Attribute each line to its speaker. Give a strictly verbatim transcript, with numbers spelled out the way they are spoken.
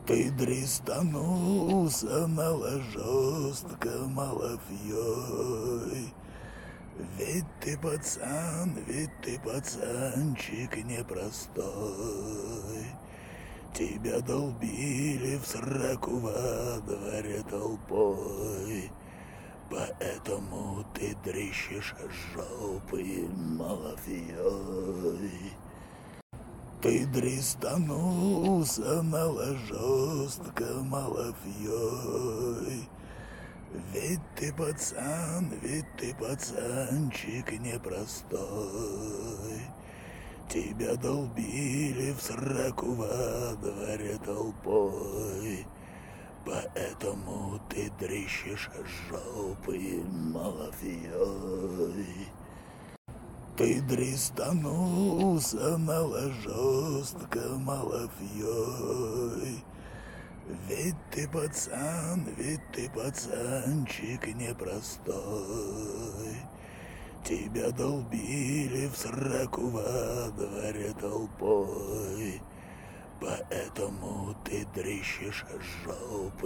Speaker 1: Ты дристанулся на ложостка Малафьей. Ведь ты пацан, ведь ты пацанчик непростой. Тебя долбили в сраку во дворе толпой. Поэтому ты дрищешь жопы Малафьей. Ты дристанулся на ложостка Малафьей. Ведь ты пацан, ведь ты пацанчик непростой. Тебя долбили в сраку во дворе толпой. Поэтому ты дрищешь жопы Малафьей. Ты дристанулся на ложостка Малафьей. Ведь ты пацан, ведь ты пацанчик непростой. Тебя долбили в сраку во дворе толпой. Поэтому ты дрищешь жопы